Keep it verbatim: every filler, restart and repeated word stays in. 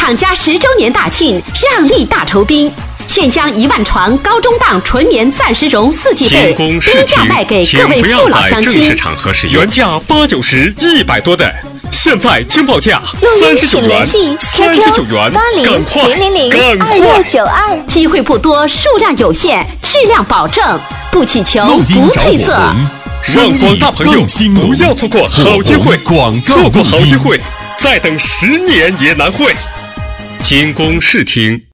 厂家十周年大庆，让利大酬宾，现将一万床高中档纯棉钻石绒四季被低价卖给各位父老乡亲， 原价八九十、一百多的，现在惊报价三十九元，三十九元，赶快，赶快！ 机会不多，数量有限，质量保证，不乞求，不褪色。 让广大朋友不要错过好机会，错过好机会，再等十年也难会。经公视听。